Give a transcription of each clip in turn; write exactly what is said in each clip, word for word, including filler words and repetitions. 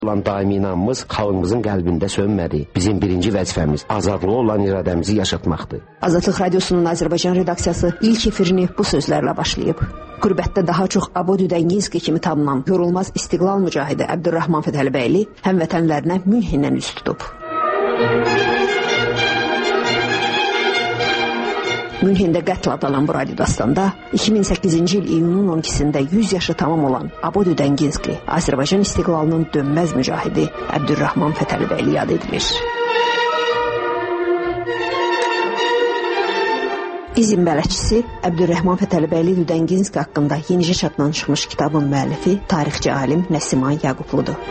olan daimi inamımız xalqımızın qəlbində sönmədi. Bizim birinci vəzifəmiz azadlığı olan iradəmizi yaşatmaqdır. Azadlıq Radiosunun Azərbaycan redaksiyası ilk efirini bu sözlərlə başlayıb. Qürbətdə daha çox Abo Düdənginski kimi tanınan yorulmaz istiqlal mücahidi Əbdürrahman Fətəlibəyli həmvətənlərinə Münhendən üz tutub. Münhendə qətl adalan bu radio dastanda iki min səkkizinci il iyunun on ikisində yüz yaşı tamam olan Abo Düdənginski, Azərbaycan istiqlalının dönməz mücahidi Əbdürrahman Fətəlibəyli yad edilir. İzin bələdçisi Əbdürrahman Fətəlibəyli Düdənginski haqqında yenicə çapdan çıxmış kitabın müəllifi tarixçi alim Nəsiman Yaqubludur.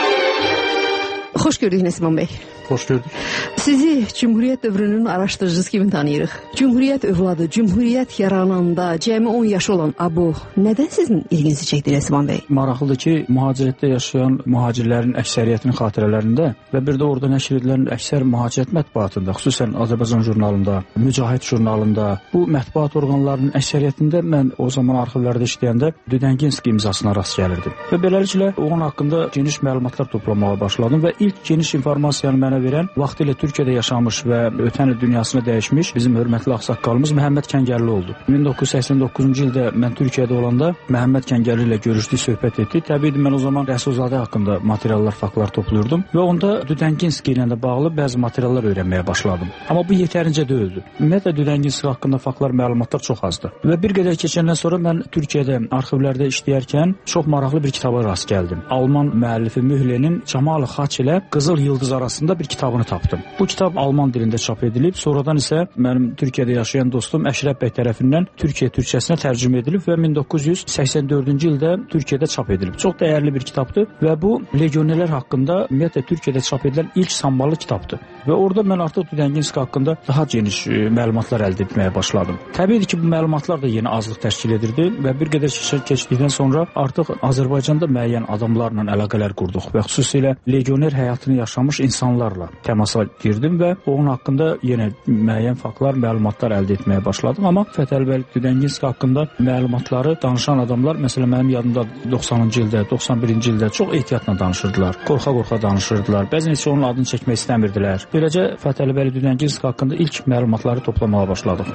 Xoş gördük Nəsiman bəy. Xoş gördük. Sizi Cümhuriyyət dövrünün araşdırıcısı kimi tanıyırıq. Cümhuriyyət övladı, Cümhuriyyət yarananda cəmi on yaşı olan Abo nədən sizin ilginizi çəkdi Nəsiman bəy? Maraqlıdır ki, mühacirətdə yaşayan mühacirlərin əksəriyyətinin xatirələrində və bir də orada nəşr edilən əksər mühacirət mətbuatında, xüsusən Azərbaycan jurnalında, Mücahid jurnalında, bu mətbuat orqanlarının əksəriyyətində mən o zaman arxivlərdə işləyəndə Düdənginski imzasına rast gəlirdim. Və beləliklə onun haqqında geniş məlumatlar toplamağa başladım və ilk geniş informasiyanı mənə verən vaxtilə Türkiyədə yaşamış və ötən il dünyasını dəyişmiş bizim hörmətli ağsaqqalımız Məhəmməd Kəngərli oldu. min doqquz yüz səksən doqquzuncu ildə mən Türkiyədə olanda Məhəmməd Kəngərli ilə görüşdük, söhbət etdik. Təbii mən o zaman Rəsulzadə haqqında materiallar, faktlar topluyordum və onda Düdənginski ilə də bağlı bəzi materiallar öyrənməyə başladım. Amma bu yetərincə deyildi. Ümumiyyətlə Düdənginski haqqında faktlar, məlumatlar çox azdı. Və bir qədər keçəndən sonra mən Türkiyədə arxivlərdə işləyərkən çox maraqlı bir kitaba rast gəldim. Alman müəllifi Mühlenin Cəmal Xaç ilə Qızıl Yıldız arasında bir kitabını tapdım. Bu kitab alman dilində çap edilib, sonradan isə mənim Türkiyədə yaşayan dostum Əşrəf bəy tərəfindən Türkiyə türkçəsinə tərcümə edilib və min doqquz yüz səksən dördüncü ildə Türkiyədə çap edilib. Çox dəyərli bir kitabdır və bu legionerlər haqqında ümumiyyətlə Türkiyədə çap edilən ilk samballı kitabdır. Və orada mən artıq Düdənginski haqqında daha geniş e, məlumatlar əldə etməyə başladım. Təbii ki, bu məlumatlar da yenə azlıq təşkil edirdi və bir qədər keçdikdən sonra artıq Azərbaycanda müəyyən adamlarla əlaqələr qurduq və xüsusilə legioner həyatını yaşamış insanlarla təmasa girdim və onun haqqında yenə müəyyən faktlar, məlumatlar əldə etməyə başladım. Amma Fətəlibəyli Düdənginski haqqında məlumatları danışan adamlar, məsələn mənim yadımda doxsanıncı ildə, doxsan birinci ildə çox ehtiyatla danışırdılar. Qorxa-qorxa danışırdılar. Bəzən heç onun adını çəkmək istəmirdilər. Beləcə Fətəlibəyli Düdənginski haqqında ilk məlumatları toplamağa başladıq.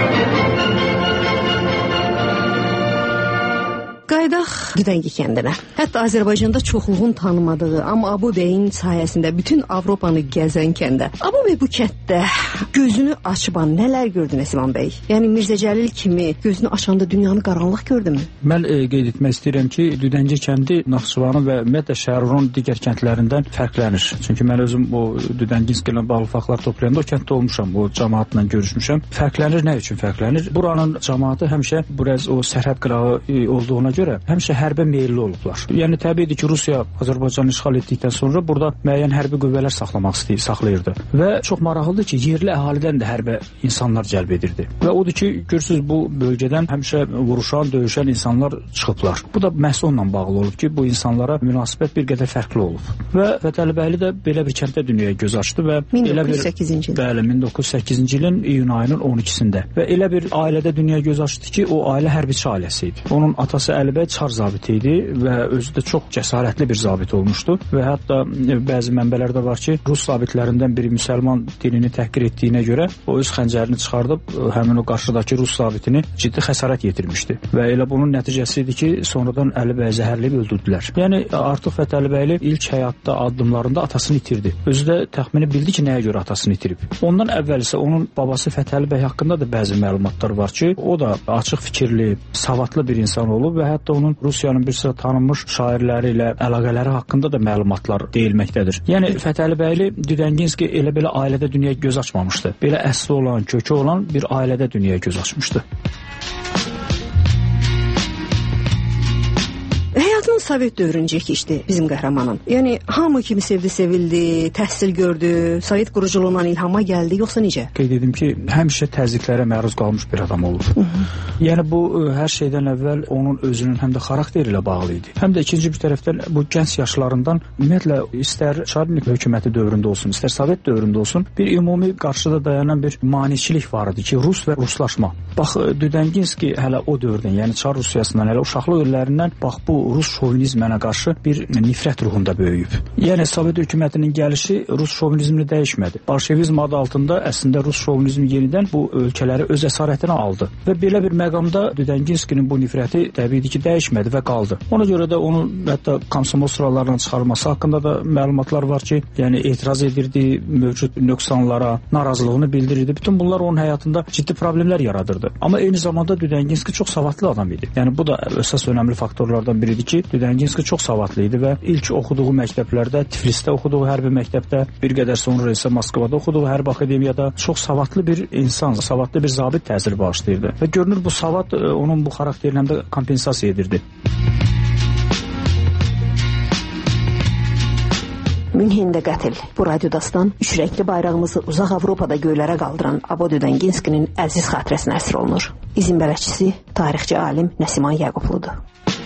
Qaydaq Düdəngi kəndinə. Hətta Azərbaycanda çoxluğun tanımadığı, amma Abo bəyin sayəsində bütün Avropanı gəzən kəndə. Abo bəy bu kənddə gözünü açıban nələr gördü Nəsiman bəy? Yəni Mirzə Cəlil kimi gözünü açanda dünyanı qaranlıq gördümü? Mən e, qeyd etmək istəyirəm ki, Düdəngi kəndi Naxçıvanın və ümumiyyətlə şəhərun digər kəndlərindən fərqlənir. Çünki mən özüm o Düdənginski ilə bağlı faktlar toplayanda o kənddə olmuşam, o cəmaatla görüşmüşəm. Fərqlənir, nə üçün fərqlənir? Buranın cəmaatı həmişə biraz o sərhəd qırağı e, olduğuna görə həmişə hərbə meyilli olublar. Yəni təbiidir ki, Rusiya Azərbaycanı işğal etdikdən sonra burada müəyyən hərbi qüvvələr saxlamaq istəyir, saxlayırdı. Və çox maraqlıdır ki, yerli əhalidən də hərbə insanlar cəlb edirdi. Və odur ki, görürsüz bu bölgədən həmişə vuruşan, döyüşən insanlar çıxıblar. Bu da məhz onunla bağlı olub ki, bu insanlara münasibət bir qədər fərqli olub. Və Fətəlibəyli də belə bir kənddə dünyaya göz açdı və min doqquz yüz səkkizinci il. Bəli, min doqquz yüz səkkizinci ilin iyun ayının on ikisində. Və elə bir ailədə dünyaya göz açdı ki, o ailə hərbiçi ailəsi idi. Onun atası Əlibəy Çar zabiti idi və özü də çox cəsarətli bir zabit olmuşdu və hətta bəzi mənbələrdə var ki, Rus zabitlərindən biri müsəlman dinini təhqir etdiyinə görə o öz xəncərini çıxardıb həmin o qarşıdakı Rus zabitini ciddi xəsarət yetirmişdi və elə bunun nəticəsi idi ki, sonradan Əlibəyi zəhərləyib öldürdülər. Yəni artıq Fətəlibəyli ilk həyatda addımlarında atasını itirdi. Özü də təxmini bildi ki, nəyə görə atasını itirib. Ondan əvvəl isə onun babası Fətəlibəy haqqında da bəzi məlumatlar var ki, o da açıq fikirli, savadlı bir insan olub və hətta onun Rusiyanın bir sıra tanınmış şairləri ilə əlaqələri haqqında da məlumatlar deyilməkdədir. Yəni Fətəlibəyli Düdənginski elə belə ailədə dünyaya göz açmamışdı. Belə əsli olan, kökü olan bir ailədə dünyaya göz açmışdı. Həyatının Sovet dövrüncə keçdi bizim qəhrəmanın. Yəni hamı kimi sevdi, sevildi, təhsil gördü, Sovet quruculuğundan ilhama gəldi, yoxsa necə? Qeyd edim ki, həmişə təzyiqlərə məruz qalmış bir adam olub. Hı -hı. Yəni bu hər şeydən əvvəl onun özünün həm də xarakteri ilə bağlı idi. Həm də ikinci bir tərəfdən bu gənc yaşlarından ümumiyyətlə istər Çarlik hökuməti dövründə olsun, istər Sovet dövründə olsun, bir ümumi qarşıda dayanan bir maniçilik var idi ki, Rus və Ruslaşma. Bax Düdənginski hələ o dövrdən, yəni Çar Rusiyasından, hələ uşaqlıq illərindən bax bu Rus şovinizmi şovinizmə qarşı bir nifrət ruhunda böyüyüb. Yəni Sovet hökumətinin gəlişi Rus şovinizmini dəyişmədi. Bolşevizm adı altında əslində Rus şovinizmi yenidən bu ölkələri öz əsarətinə aldı və belə bir məqamda Düdənginskinin bu nifrəti təbii ki, dəyişmədi və qaldı. Ona görə də onun hətta komsomol sıralarından çıxarılması haqqında da məlumatlar var ki, yəni etiraz edirdi, mövcud nöqsanlara, narazılığını bildirirdi. Bütün bunlar onun həyatında ciddi problemlər yaradırdı. Amma eyni zamanda Düdənginski çox savadlı adam idi. Yəni bu da əsas önəmli faktorlardan biridir ki, Düdənginski çox savadlı idi və ilk oxuduğu məktəblərdə, Tiflisdə oxuduğu hərbi məktəbdə, bir qədər sonra isə Moskvada oxuduğu hərbi akademiyada çox savadlı bir insan, savadlı bir zabit təsir bağışlayırdı. Və görünür bu savad onun bu xarakterini həm də kompensasiya edirdi. Münhində qətl. Bu radiodastan üç rəngli bayrağımızı uzaq Avropada göylərə qaldıran Abo Düdənginskinin əziz xatirəsinə əsr olunur. İzin bələdçisi tarixçi alim Nəsiman Yaqubludur.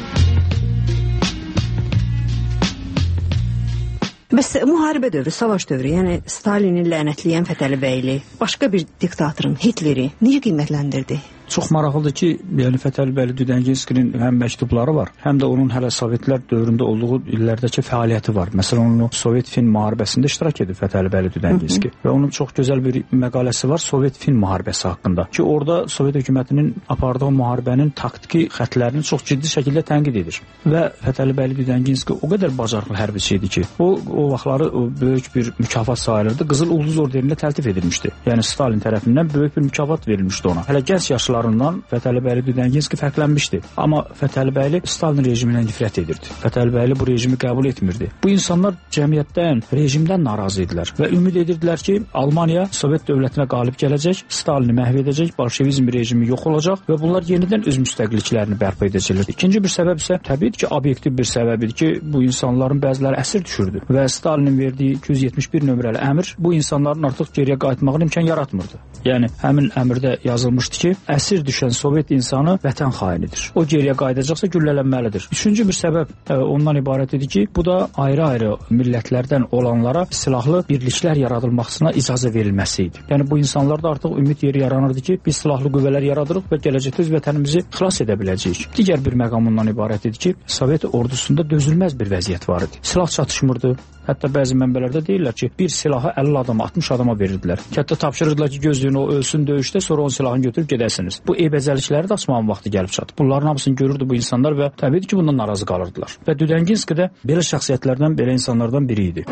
Bəs müharibə dövrü, savaş dövrü, yəni Stalini lənətləyən Fətəli bəyli, başqa bir diktatorun, Hitleri necə qiymətləndirdi? Çox maraqlıdır ki, yəni Fətəli bəyli Düdənginskinin həm məktubları var, həm də onun hələ Sovetlər dövründə olduğu illərdəki fəaliyyəti var. Məsələn, onun Sovet-Fin müharibəsində iştirak edir Fətəli bəyli Düdənginski və onun çox gözəl bir məqaləsi var Sovet-Fin müharibəsi haqqında ki, orada Sovet hökumətinin apardığı müharibənin taktiki xətlərini çox ciddi şəkildə tənqid edir. Və Fətəli bəyli Düdənginski o qədər bacarıqlı hərbiçi idi ki, o, o vaxtları o böyük bir mükafat sayılırdı. Qızıl Ulduz orderinə təltif edilmişdi. Yəni Stalin tərəfindən böyük bir mükafat verilmişdi ona. Hələ gənc yaşlarından Fətəli bəyli Düdənginski fərqlənmişdi. Amma Fətəli bəyli Stalin rejimindən nifrət edirdi. Fətəli bəyli bu rejimi qəbul etmirdi. Bu insanlar cəmiyyətdən, rejimdən narazı idilər və ümid edirdilər ki, Almaniya Sovet dövlətinə qalib gələcək, Stalini məhv edəcək, bolşevizm rejimi yox olacaq və bunlar yenidən öz müstəqilliklərini bərpa edəcəklər. İkinci bir səbəb isə təbii ki, obyektiv bir səbəbidir ki, bu insanların bəziləri əsir düşürdü və Stalinin verdiyi iki yüz yetmiş bir nömrəli əmr bu insanların artıq geriyə qayıtmağına imkan yaratmırdı. Yəni həmin əmrdə yazılmışdı ki, əsir düşən Sovet insanı vətən xainidir. O geriyə qayıdacaqsa güllələnməlidir. Üçüncü bir səbəb ə, ondan ibarət idi ki, bu da ayrı-ayrı millətlərdən olanlara silahlı birliklər yaradılmasına icazə verilməsi idi. Yəni bu insanlarda artıq ümid yeri yaranırdı ki, biz silahlı qüvvələr yaradırıq və gələcəkdə öz vətənimizi xilas edə biləcəyik. Digər bir məqam ondan ibarət idi ki, Sovet ordusunda dözülməz bir vəziyyət var idi. Silah çatışmırdı. Hətta bəzi mənbələrdə deyirlər ki, bir silahı əlli adama, altmış adama verirdilər. Hətta tapşırırdılar ki, gözləyin o ölsün döyüşdə, sonra onun silahını götürüb gedəsiniz. Bu eybəcəlikləri də açmağın vaxtı gəlib çatdı. Bunların hamısını görürdü bu insanlar və təbii ki, bundan narazı qalırdılar. Və Düdənginski də belə şəxsiyyətlərdən, belə insanlardan biri idi.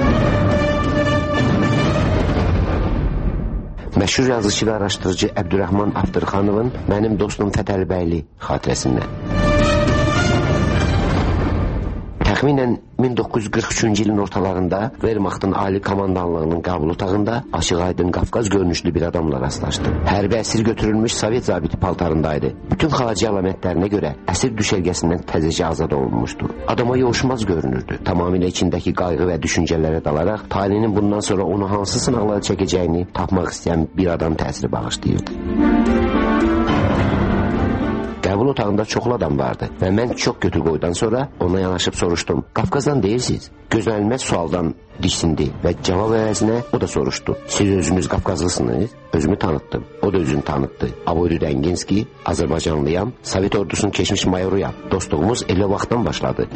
Məşhur yazıcı və araşdırıcı Əbdürrəhman Abdırxanovun Mənim dostum Fətəli bəyli xatirəsindən. Təxminən min doqquz yüz qırx üçüncü ilin ortalarında Wehrmachtın ali komandanlığının qəbul otağında açıq aydın Qafqaz görünüşlü bir adamla rastlaşdı. Hərbi əsir götürülmüş Sovet zabiti paltarındaydı. Bütün xarici əlamətlərinə görə əsir düşərgəsindən təzəcə azad olunmuşdu. Adama yoğuşmaz görünürdü. Tamamilə içindəki qayğı və düşüncələrə dalaraq talihinin bundan sonra onu hansı sınaqları çəkəcəyini tapmaq istəyən bir adam təsiri bağışlayırdı. Qəbul otağında çoxlu adam vardı və mən çox götür qoydan sonra ona yanaşıb soruşdum. Qafqazdan deyirsiniz? Gözlənilməz sualdan diksindi və cavab əvəzinə o da soruşdu. Siz özünüz Qafqazlısınız? Özümü tanıtdım. O da özünü tanıtdı. Abo Düdənginski, Azərbaycanlıyam, Sovet ordusunun keçmiş mayoruyam. Dostluğumuz elə vaxtdan başladı.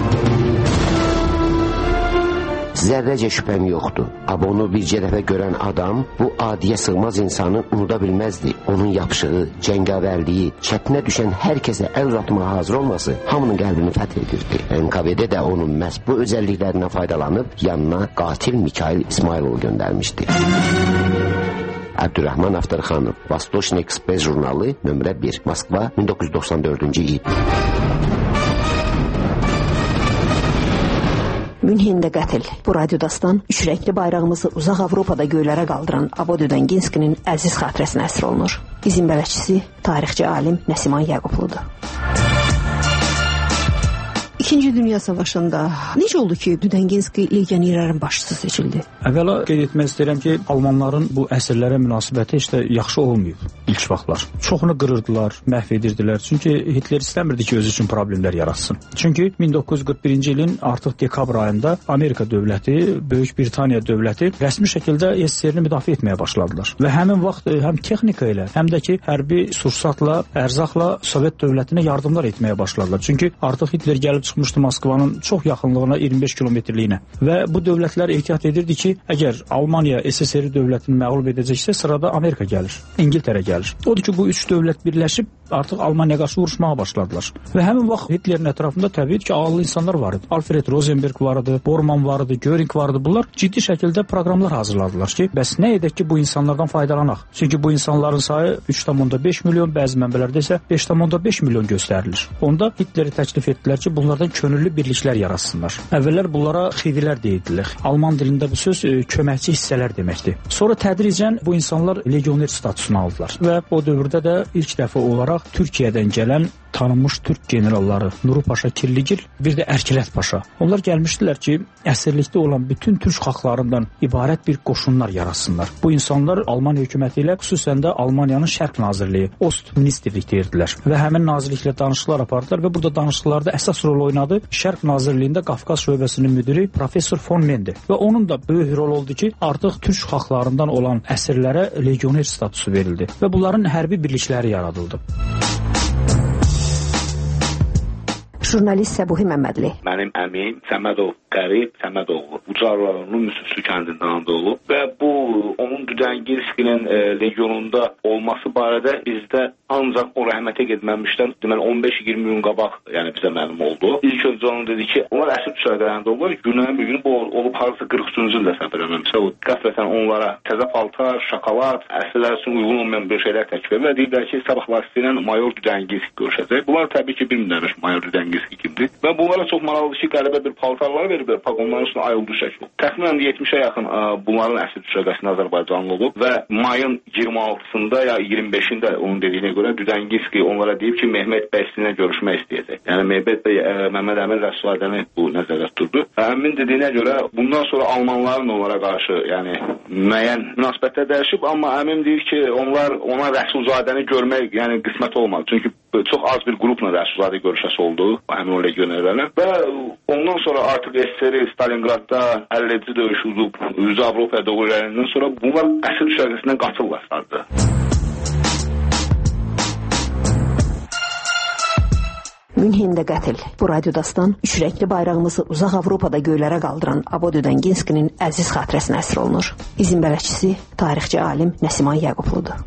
Zərrəcə şübhəm yoxdur. Abonu bircə dəfə görən adam bu adiyə sığmaz insanı unuda bilməzdi. Onun yapışığı, cəngavərliyi, çətinə düşən hər kəsə əl uzatmağa hazır olması hamının qəlbini fəth edirdi. N K V D də onun məhz bu özəlliklərindən faydalanıb yanına qatil Mikhail İsmailovu göndərmişdi. Əbdürrəhman Abdırxanov, Vostochny Express jurnalı, nömrə bir, Moskva, min doqquz yüz doxsan dördüncü il. Münhində qətl. Bu radiodastan üç rəngli bayrağımızı uzaq Avropada göylərə qaldıran Abo Düdənginskinin əziz xatirəsinə əsr olunur. İzin bələdçisi tarixçi alim Nəsiman Yaqubludur. İkinci Dünya Savaşında necə oldu ki, Düdənginski legionerlərin başçısı seçildi? Əvvəla qeyd etmək istəyirəm ki, Almanların bu əsirlərə münasibəti heç də yaxşı olmayıb ilk vaxtlar. Çoxunu qırırdılar, məhv edirdilər. Çünki Hitler istəmirdi ki, özü üçün problemlər yaratsın. Çünki min doqquz yüz qırx birinci ilin artıq dekabr ayında Amerika dövləti, Böyük Britaniya dövləti rəsmi şəkildə S S R-ni müdafiə etməyə başladılar. Və həmin vaxt həm texnika ilə, həm də ki, hərbi sursatla, ərzaqla Sovet dövlətinə yardımlar etməyə başladılar. Çünki artıq Hitler gəlib çıxmışdı tutmuşdu Moskvanın çox yaxınlığına iyirmi beş kilometrliyinə. Və bu dövlətlər ehtiyat edirdi ki, əgər Almaniya S S R dövlətini məğlub edəcəksə, sırada Amerika gəlir, İngiltərə gəlir. Odur ki, bu üç dövlət birləşib artıq Almaniyaya qarşı vuruşmağa başladılar. Və həmin vaxt Hitlerin ətrafında təbii ki, ağıllı insanlar var idi. Alfred Rosenberg var idi, Bormann var idi, Göring var idi. Bunlar ciddi şəkildə proqramlar hazırladılar ki, bəs nə edək ki, bu insanlardan faydalanaq? Çünki bu insanların sayı üç tam beş milyon, bəzi mənbələrdə isə beş tam beş milyon göstərilir. Onda Hitleri təklif etdilər ki, bunlardan könüllü birliklər yaratsınlar. Əvvəllər bunlara xivilər deyirdilər. Alman dilində bu söz e, köməkçi hissələr deməkdir. Sonra tədricən bu insanlar legioner statusunu aldılar və o dövrdə də ilk dəfə olaraq Türkiyədən gələn tanınmış Türk generalları Nuru Paşa Kirligil, bir də Ərkilət Paşa. Onlar gəlmişdilər ki, əsirlikdə olan bütün türk xalqlarından ibarət bir qoşunlar yaratsınlar. Bu insanlar Almaniya hökuməti ilə, xüsusən də Almaniyanın Şərq Nazirliyi, Ost Ministerlik deyirdilər və həmin nazirliklə danışıqlar apardılar və burada danışıqlarda əsas rol oynadı Şərq Nazirliyində Qafqaz şöbəsinin müdiri Professor von Mende və onun da böyük rol oldu ki, artıq türk xalqlarından olan əsirlərə legioner statusu verildi və bunların hərbi birlikləri yaradıldı. Jurnalist Səbuhi Məmmədli. Mənim əmim Səmədov Qərib Səmədoğlu. Ucar rayonunun Müsüslü kəndindən anadan olub və bu onun Düdəngilskinin e, legionunda olması barədə bizdə ancaq o rəhmətə getməmişdən deməli on beş iyirmi gün qabaq, yəni bizə məlum oldu. İlk öncə onun dedi ki, onlar əsir düşərlərində olurlar. Günlərin bir günü bu olub harasa qırx üçüncü ildə səfər eləməmişsə, o qəflətən onlara təzə paltar, şokolad, əsirlər üçün uyğun olmayan bir şeylər təklif edir və deyirlər ki, sabahlar sizlə mayor Düdəngilsk görüşəcək. Bunlar təbii ki, bilmirlər mayor Düdəngilsk kimdir. Və bunlara çox maraqlıdır ki, qəribə bir paltarlar veriblər, paqonların üstünə ayıldı şəkil. Təxminən yetmişə yaxın ə, bunların əsir düşərgəsində Azərbaycanlı olub və mayın iyirmi altısında ya iyirmi beşində onun dediyinə görə Düdəngilski onlara deyib ki, Mehmet bəy sizinlə görüşmək istəyəcək. Yəni Mehmet bəy ə, Məmməd Əmin Rəsulzadəni bu nəzərdə tuturdu. Əmin dediyinə görə bundan sonra Almanların onlara qarşı, yəni müəyyən münasibətlər dəyişib, amma Əmin deyir ki, onlar ona Rəsulzadəni görmək, yəni qismət olmadı. Çünki çox az bir qrupla Rəsulzadə görüşəsi oldu, həmin o legionerlərlə və ondan sonra artıq S S R Stalingradda əlli edici döyüş udub, üzü Avropaya doğru irəliləyəndən sonra bunlar əsir düşərgəsindən qaçırlar sardı. Münhendə qətl. Bu radiodastan üç rəngli bayrağımızı uzaq Avropada göylərə qaldıran Abo Düdəngilskinin əziz xatirəsinə əsr olunur. İzin bələdçisi tarixçi alim Nəsiman Yaqubludur.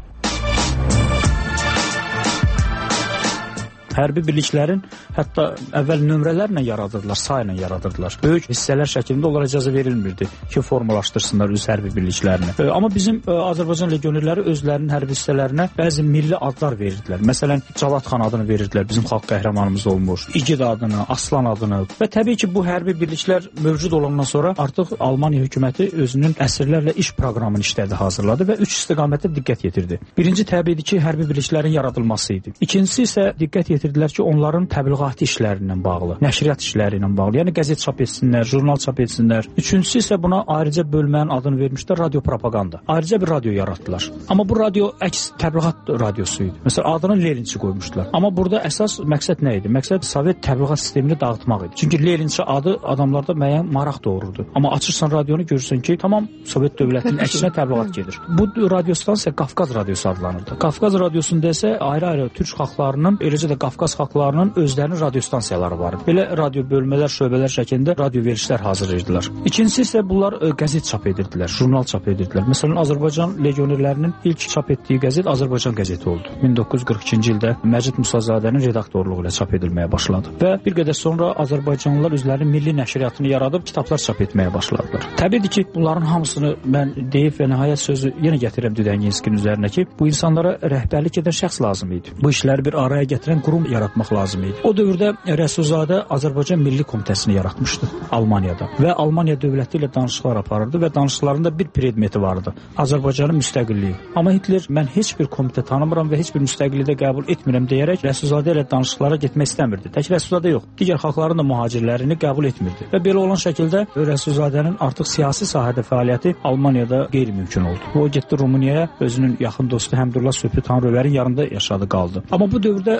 Hərbi birliklərin hətta əvvəl nömrələrlə yaradırdılar, sayla yaradırdılar. Böyük hissələr şəklində onlara icazə verilmirdi ki, formalaşdırsınlar öz hərbi birliklərini. E, amma bizim e, Azərbaycan legionerləri özlərinin hərbi hissələrinə bəzi milli adlar verirdilər. Məsələn, Cavad xan adını verirdilər, bizim xalq qəhrəmanımız olmuş, İgid adını, Aslan adını və təbii ki, bu hərbi birliklər mövcud olandan sonra artıq Almaniya hökuməti özünün əsirlərlə iş proqramını işlədi, hazırladı və üç istiqamətdə diqqət yetirdi. Birinci təbiidir ki, hərbi birliklərin yaradılması idi. İkincisi isə diqqət yetirdi etirdilər ki, onların təbliğatı işlərindən bağlı, nəşriyyat işləri ilə bağlı, yəni qəzet çap etsinlər, jurnal çap etsinlər. Üçüncüsü isə buna ayrıca bölmənin adını vermişlər, radio propaganda. Ayrıca bir radio yaratdılar. Amma bu radio əks təbliğat radiosu idi. Məsələn, adını Leninçi qoymuşdular. Amma burada əsas məqsəd nə idi? Məqsəd Sovet təbliğat sistemini dağıtmaq idi. Çünki Leninçi adı adamlarda müəyyən maraq doğururdu. Amma açırsan radionu görürsən ki, tamam Sovet dövlətinin əksinə təbliğat gedir. Bu radio stansiya Qafqaz radiosu adlanırdı. Qafqaz radiosunda isə ayrı-ayrı türk xalqlarının, eləcə də Qafqaz xalqlarının özlərinin radio stansiyaları var. Belə radio bölmələr, şöbələr şəklində radio verilişlər hazırlayırdılar. İkincisi isə bunlar ə, qəzet çap edirdilər, jurnal çap edirdilər. Məsələn, Azərbaycan legionerlərinin ilk çap etdiyi qəzet Azərbaycan qəzeti oldu. min doqquz yüz qırx ikinci ildə Məcid Musazadənin redaktorluğu ilə çap edilməyə başladı. Və bir qədər sonra Azərbaycanlılar özlərinin milli nəşriyyatını yaradıb kitablar çap etməyə başladılar. Təbiidir ki, bunların hamısını mən deyib və nəhayət sözü yenə gətirəm Düdəngilskinin üzərinə ki, bu insanlara rəhbərlik edən şəxs lazım idi. Bu işləri bir araya gətirən qurum yaratmaq lazım idi. O dövrdə Rəsulzadə Azərbaycan Milli Komitəsini yaratmışdı Almaniyada və Almaniya dövləti ilə danışıqlar aparırdı və danışıqlarında bir predmeti vardı: Azərbaycanın müstəqilliyi. Amma Hitler mən heç bir komitə tanımıram və heç bir müstəqilliyi də qəbul etmirəm deyərək Rəsulzadə ilə danışıqlara getmək istəmirdi. Tək Rəsulzadə yox, digər xalqların da mühacirlərini qəbul etmirdi və belə olan şəkildə Rəsulzadənin artıq siyasi sahədə fəaliyyəti Almaniyada qeyri-mümkün oldu. O getdi Rumuniyaya, özünün yaxın dostu Həmdullah Söhbü Tanrıverin yanında yaşadı, qaldı. Amma bu dövrdə Fətəli bəy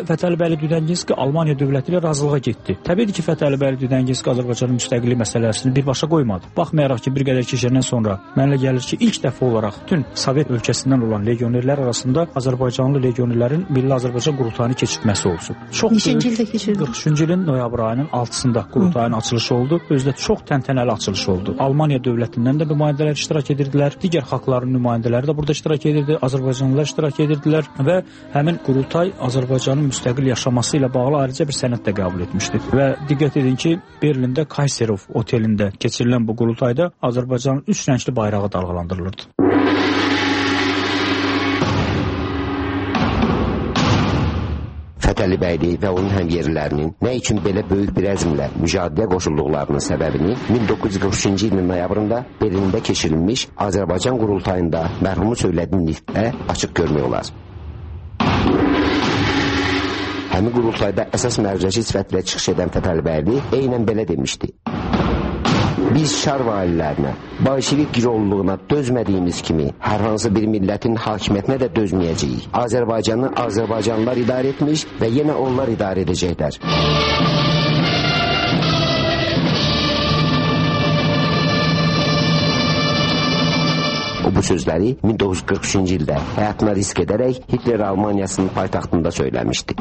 Fətəlibəyli Düdənginski Almaniya dövləti ilə razılığa getdi. Təbii ki, Fətəlibəyli Düdənginski Azərbaycanın müstəqillik məsələsini birbaşa qoymadı. Baxmayaraq ki, bir qədər keçəndən sonra mənlə gəlir ki, ilk dəfə olaraq bütün Sovet ölkəsindən olan legionerlər arasında Azərbaycanlı legionerlərin Milli Azərbaycan qurultayını keçirtməsi olsun. Çox neçinci ildə keçirdi? qırx üçüncü ilin noyabr ayının altısında qurultayın açılışı oldu. Özdə çox təntənəli açılış oldu. Almaniya dövlətindən də nümayəndələr iştirak edirdilər. Digər xalqların nümayəndələri də burada iştirak edirdi. Azərbaycanlılar iştirak edirdilər və həmin qurultay Azərbaycanın müstəqil yaşaması ilə bağlı ayrıca bir sənəd də qəbul etmişdi. Və diqqət edin ki, Berlində Kayserov otelində keçirilən bu qurultayda Azərbaycanın üç rəngli bayrağı dalğalandırılırdı. Fətəlibəyli və onun həmyerlilərinin nə üçün belə böyük bir əzmlə mücadiləyə qoşulduqlarının səbəbini min doqquz yüz qırx üçüncü ilin noyabrında Berlində keçirilmiş Azərbaycan qurultayında mərhumun söylədiyini nitqdə açıq görmək olar. Həmin qurultayda əsas mərcəci sifətlə çıxış edən Fətəlibəyli eynən belə demişdi: Biz şar valilərinə, bolşevik girovluluğuna dözmədiyimiz kimi hər hansı bir millətin hakimiyyətinə də dözməyəcəyik. Azərbaycanı Azərbaycanlılar idarə etmiş və yenə onlar idarə edəcəklər. O bu sözləri min doqquz yüz qırx üçüncü ildə həyatına risk edərək Hitler Almaniyasının paytaxtında söyləmişdi.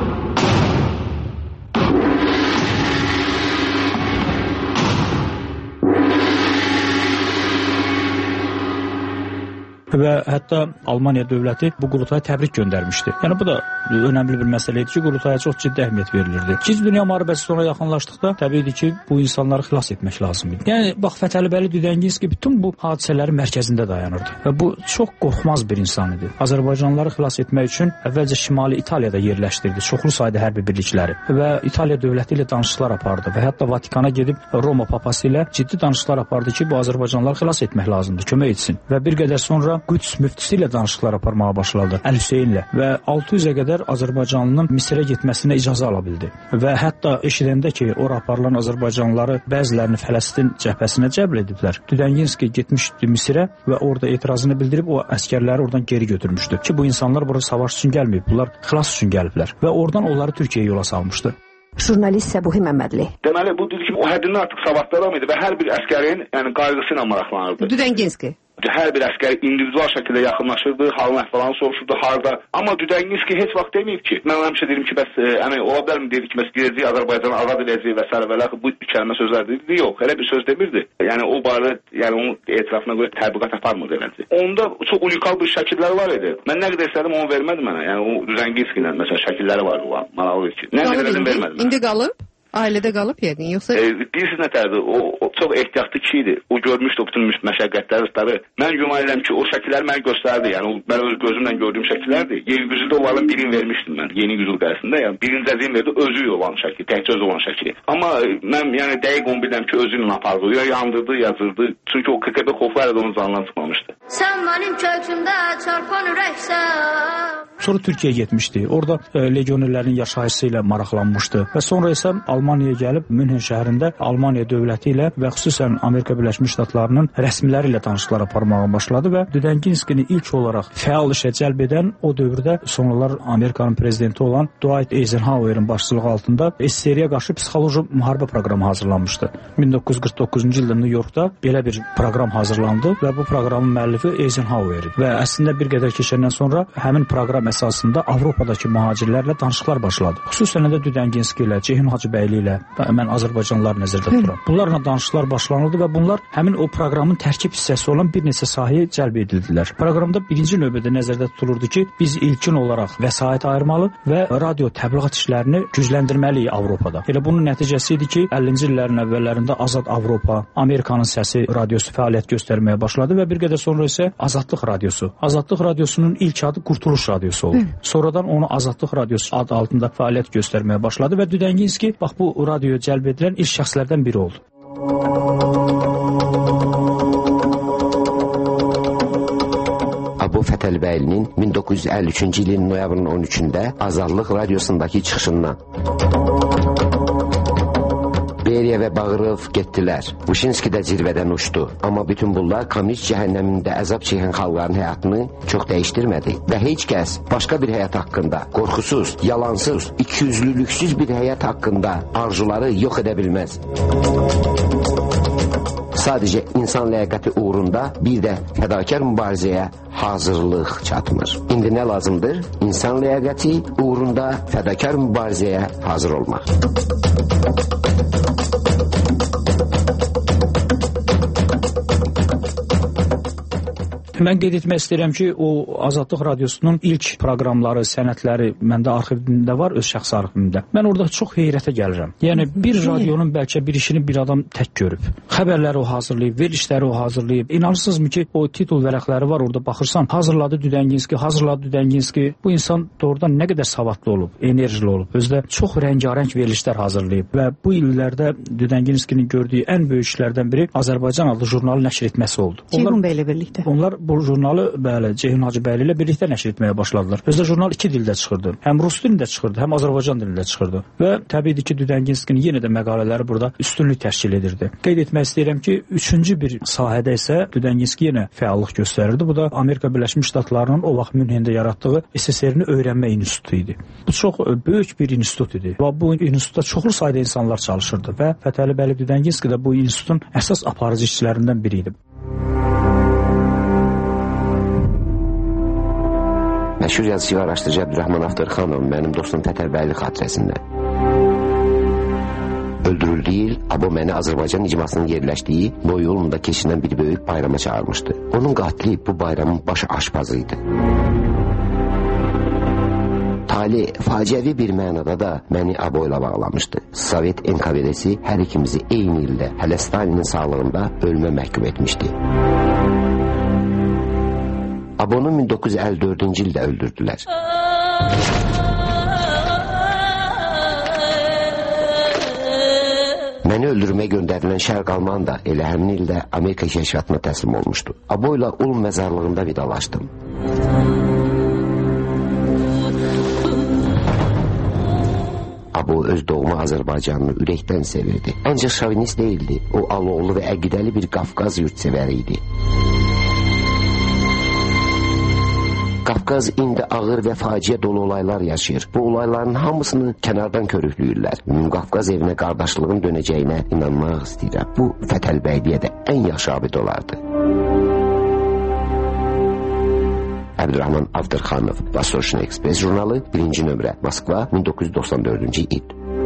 Və hətta Almaniya dövləti bu qurultaya təbrik göndərmişdi. Yəni bu da önəmli bir məsələ idi ki, qurultaya çox ciddi əhəmiyyət verilirdi. İkinci Dünya müharibəsi sonra yaxınlaşdıqda təbiidir ki, bu insanları xilas etmək lazım idi. Yəni bax, Fətəlibəyli Düdənginski bütün bu hadisələrin mərkəzində dayanırdı və bu çox qorxmaz bir insan idi. Azərbaycanlıları xilas etmək üçün əvvəlcə Şimali İtaliyada yerləşdirdi çoxlu sayda hərbi birlikləri və İtaliya dövləti ilə danışıqlar apardı və hətta Vatikana gedib Roma papası ilə ciddi danışıqlar apardı ki, bu Azərbaycanlıları xilas etmək lazımdır, kömək etsin. Və bir qədər sonra Qüds müftisi ilə danışıqlar aparmağa başladı, Əl-Hüseynlə, və altı yüzə qədər Azərbaycanlının Misirə getməsinə icazə ala bildi. Və hətta eşidəndə ki, ora aparılan Azərbaycanlıları bəzilərini Fələstin cəbhəsinə cəbr ediblər, Düdənginski getmişdi Misirə və orada etirazını bildirib o əskərləri oradan geri götürmüşdü ki, bu insanlar bura savaş üçün gəlməyib, bunlar xilas üçün gəliblər və oradan onları Türkiyəyə yola salmışdı. Jurnalist Səbuhi Məmmədli. Deməli, bu dedi ki, o həddindən artıq savadlı adam idi və hər bir əskərin yəni, qayğısı ilə maraqlanırdı. Düdənginski. Hər bir əskər individual şəkildə yaxınlaşırdı, halın əhvalını soruşurdu, harda. Amma Düdənginski heç vaxt deməyib ki, mən həmişə dedim ki, bəs yəni ola bilərmi dedi ki, bəs girəcək Azərbaycanı azad edəcək və s. və l. Bu kəlmə sözlər dedi. Yox, elə bir söz demirdi. Yəni o barədə, yəni onun etirafına görə təbliğat aparmırdı eləncə. Onda çox unikal bir şəkilləri var idi. Mən nə qədər istədim onu vermədi mənə. Yəni o Düdənginski ilə məsələn şəkilləri var o maraqlı ki. Nə qədər dedim vermədi. İndi qalıb? Ailədə qalıb yəqin, yoxsa? E, bilirsiniz nətərdir, o, o çox ehtiyatlı kişi idi. O görmüşdü o bütün məşəqqətləri. Mən güman edirəm ki, o şəkillər mənə göstərdi. Yəni, o, mən öz gözümlə gördüyüm şəkillərdir. Yeni Güzüldə onların birini vermişdim mən. Yeni Güzül qəzəsində. Yəni, birinci əzim verdi, özü olan şəkil, təkcə özü olan şəkil. Amma mən yəni, dəqiq onu bilirəm ki, özü ilə apardı. Ya yandırdı, yazırdı. Çünki o K G B xofları da onun canından çıxmamışdı. Sən mənim kökümdə çarpan ürəksən. Sonra Türkiyəyə getmişdi. Orada e, legionerlərin yaşayışı ilə maraqlanmışdı. Və sonra isə Almaniyaya gəlib Münhen şəhərində Almaniya dövləti ilə və xüsusən Amerika Birləşmiş Ştatlarının rəsmiləri ilə danışıqlar aparmağa başladı və Düdənginskini ilk olaraq fəal işə cəlb edən o dövrdə sonralar Amerikanın prezidenti olan Dwight Eisenhower'ın başçılığı altında S S R-yə qarşı psixoloji müharibə proqramı hazırlanmışdı. min doqquz yüz qırx doqquzuncu ildə New Yorkda belə bir proqram hazırlandı və bu proqramın müəllifi Eisenhower idi. Və əslində bir qədər keçəndən sonra həmin proqram əsasında Avropadakı mühacirlərlə danışıqlar başladı. Xüsusən də Düdənginski ilə, Ceyhun Hacıbəyli ilə, mən Azərbaycanlıları nəzərdə tuturam. Bunlarla danışıqlar başlanıldı və bunlar həmin o proqramın tərkib hissəsi olan bir neçə sahəyə cəlb edildilər. Proqramda birinci növbədə nəzərdə tutulurdu ki, biz ilkin olaraq vəsait ayırmalı və radio təbliğat işlərini gücləndirməliyik Avropada. Elə bunun nəticəsi idi ki, əllinci illərin əvvəllərində Azad Avropa, Amerikanın Səsi radiosu fəaliyyət göstərməyə başladı və bir qədər sonra isə Azadlıq radiosu. Azadlıq radiosunun ilk adı Qurtuluş radiosu oldu. Hı. Sonradan onu Azadlıq radiosu adı altında fəaliyyət göstərməyə başladı və Düdənginski bax bu radioya cəlb edilən ilk şəxslərdən biri oldu. Abu Fətəlibəylinin min doqquz yüz əlli üçüncü ilin noyabrın on üçündə Azadlıq radiosundakı çıxışından Beriya və Bağırov getdilər. Vışinski də zirvədən uçdu. Amma bütün bunlar kommunist cəhənnəmində əzab çəkən xalqların həyatını çox dəyişdirmədi. Və heç kəs başqa bir həyat haqqında, qorxusuz, yalansız, ikiyüzlülüksüz bir həyat haqqında arzuları yox edə bilməz. Sadəcə insan ləyaqəti uğrunda bir də fədakar mübarizəyə hazırlıq çatmır. İndi nə lazımdır? İnsan ləyaqəti uğrunda fədakar mübarizəyə hazır olmaq. Mən qeyd etmək istəyirəm ki, o Azadlıq Radiosunun ilk proqramları, sənədləri məndə arxivimdə var, öz şəxsi arxivimdə. Mən orada çox heyrətə gəlirəm. Yəni bir radionun bəlkə bir işini bir adam tək görüb. Xəbərləri o hazırlayıb, verilişləri o hazırlayıb. İnanırsınızmı ki, o titul vərəqləri var orada baxırsan, hazırladı Düdənginski, hazırladı Düdənginski. Bu insan doğrudan nə qədər savadlı olub, enerjili olub. Özdə çox rəngarəng verilişlər hazırlayıb və bu illərdə Düdənginskinin gördüyü ən böyük işlərdən biri Azərbaycan adlı jurnalı nəşr etməsi oldu. Ceyhun bəylə birlikdə. Onlar bu jurnalı bəli Ceyhun Hacıbəyli ilə birlikdə nəşr etməyə başladılar. Özdə jurnal iki dildə çıxırdı. Həm rus dilində çıxırdı, həm Azərbaycan dilində çıxırdı. Və təbiidir ki, Düdənginskinin yenə də məqalələri burada üstünlük təşkil edirdi. Qeyd etmək istəyirəm ki, üçüncü bir sahədə isə Düdənginski yenə fəallıq göstərirdi. Bu da Amerika Birləşmiş Ştatlarının o vaxt Münhendə yaratdığı S S R-ni öyrənmə institutu idi. Bu çox böyük bir institut idi. Və bu institutda çoxlu sayda insanlar çalışırdı və Fətəli bəy Düdənginski də bu institutun əsas aparıcı işçilərindən biri idi. Məşhur yazıcı və araşdırıcı Əbdürrahman Avtarxanov mənim dostum Fətəlbəyli xatirəsində. Öldürüldüyü il Aboməni Azərbaycan icmasının yerləşdiyi Noyolunda keçirilən bir böyük bayrama çağırmışdı. Onun qatili bu bayramın baş aşpazı idi. Tali faciəvi bir mənada da məni Abo ilə bağlamışdı. Sovet N K V D-si hər ikimizi eyni ildə hələ Stalinin sağlığında ölümə məhkum etmişdi. Abonu min doqquz yüz əlli dördüncü ildə öldürdülər. Məni öldürməyə göndərilən Şərq Alman da elə həmin ildə Amerika kəşfiyyatına təslim olmuşdu. Abo ilə Ulm məzarlığında vidalaşdım. Abo öz doğma Azərbaycanını ürəkdən sevirdi. Ancaq şovinist değildi. O aloğlu və əqidəli bir Qafqaz yurtsevəri idi. Qafqaz indi ağır və faciə dolu olaylar yaşayır. Bu olayların hamısını kənardan körükləyirlər. Qafqaz evinə qardaşlığın dönəcəyinə inanmaq istəyirəm. Bu Fətəlbəyliyə də ən yaxşı abid olardı. Əbdürrahman Avtarxanov, Vosrochny Express jurnalı, birinci nömrə, Moskva, min doqquz yüz doxsan dördüncü il.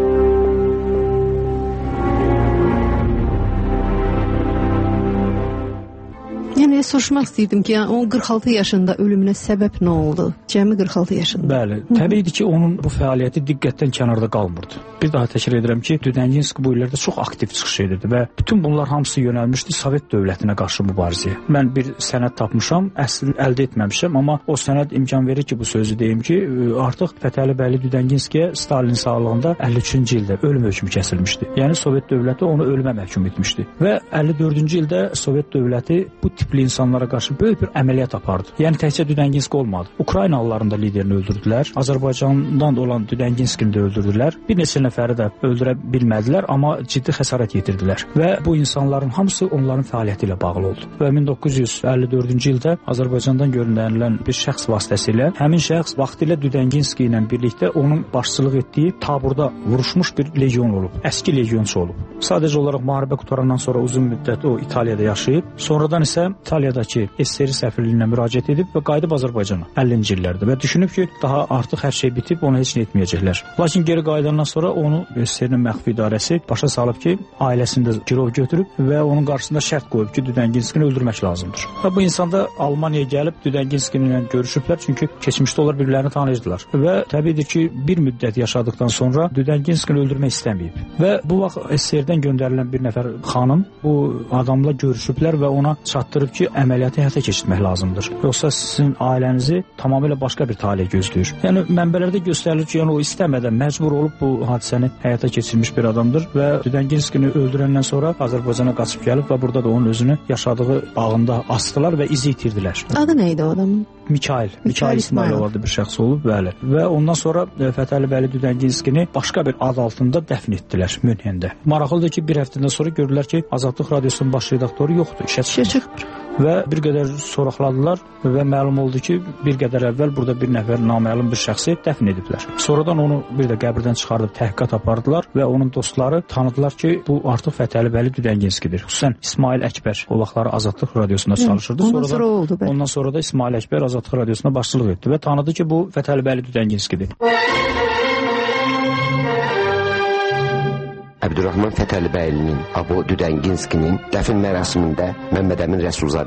Yəni, soruşmaq istəyirdim ki, yəni, onun qırx altı yaşında ölümünə səbəb nə oldu? Cəmi qırx altı yaşında. Bəli, təbiidir ki, onun bu fəaliyyəti diqqətdən kənarda qalmırdı. Bir daha təkrar edirəm ki, Düdənginski bu illərdə çox aktiv çıxış edirdi və bütün bunlar hamısı yönəlmişdi Sovet dövlətinə qarşı mübarizəyə. Mən bir sənəd tapmışam, əslini əldə etməmişəm, amma o sənəd imkan verir ki, bu sözü deyim ki, artıq Fətəli bəy Düdənginskiyə Stalin sağlığında əlli üçüncü ildə ölüm hökmü kəsilmişdi. Yəni Sovet dövləti onu ölümə məhkum etmişdi. Və əlli dördüncü ildə Sovet dövləti bu tipli insanlara qarşı böyük bir əməliyyat apardı. Yəni təkcə Düdənginski olmadı. Ukraynalıların da liderini öldürdülər. Azərbaycandan olan Düdənginskini də öldürdülər. Bir neçə nəfəri də öldürə bilmədilər, amma ciddi xəsarət yetirdilər. Və bu insanların hamısı onların fəaliyyəti ilə bağlı oldu. Və min doqquz yüz əlli dördüncü ildə Azərbaycandan göndərilən bir şəxs vasitəsilə həmin şəxs vaxtilə Düdənginski ilə birlikdə onun başçılıq etdiyi taburda vuruşmuş bir legion olub. Əski legionçu olub. Sadəcə olaraq müharibə qutarandan sonra uzun müddət o İtaliyada yaşayıb. Sonradan isə İtaliyadakı S S R səfirliyinə müraciət edib və qayıdıb Azərbaycana əllinci illərdə və düşünüb ki, daha artıq hər şey bitib, ona heç nə etməyəcəklər. Lakin geri qayıdandan sonra onu S S R-in məxfi idarəsi başa salıb ki, ailəsində girov götürüb və onun qarşısında şərt qoyub ki, Düdənginskini öldürmək lazımdır. Və bu insan da Almaniyaya gəlib Düdənginskini ilə görüşüblər, çünki keçmişdə onlar bir-birlərini tanıyırdılar. Və təbiidir ki, bir müddət yaşadıktan sonra Düdənginskini öldürmək istəməyib. Və bu vaxt S S R-dən göndərilən bir nəfər xanım bu adamla görüşüblər və ona çatdırıb ki, əməliyyatı həyata keçirmək lazımdır. Yoxsa sizin ailənizi tamamilə başqa bir talih gözləyir. Yəni mənbələrdə göstərilir ki, yəni o istəmədən məcbur olub bu hadisəni həyata keçirmiş bir adamdır və Düdənginskini öldürəndən sonra Azərbaycana qaçıb gəlib və burada da onun özünü yaşadığı bağında asdılar və izi itirdilər. Adı nə idi o adamın? Mikail, Mikail İsmailov adlı bir şəxs olub, bəli. Və ondan sonra Fətəli Bəyli Düdənginskini başqa bir ad altında dəfn etdilər Münhendə. Maraqlıdır ki, bir həftədən sonra gördülər ki, Azadlıq Radiosunun baş redaktoru yoxdur, işə çıxmır. Və bir qədər soraqladılar və məlum oldu ki, bir qədər əvvəl burada bir nəfər naməlum bir şəxsi dəfn ediblər. Sonradan onu bir də qəbirdən çıxardıb təhqiqat apardılar və onun dostları tanıdılar ki, bu artıq Fətəli Bəyli Düdənginskidir. Xüsusən İsmail Əkbər o vaxtları Azadlıq Radiosunda çalışırdı. Ondan sonra, sonra oldu. Bəli. Ondan sonra da İsmail Əkbər Azadlıq Radiosuna başçılıq etdi və tanıdı ki, bu Fətəli Bəyli Düdənginskidir. Əbdürrahman Fətəli Bəylinin, Abo Düdənginskinin dəfn mərasimində Məmməd Əmin Rəsulzadə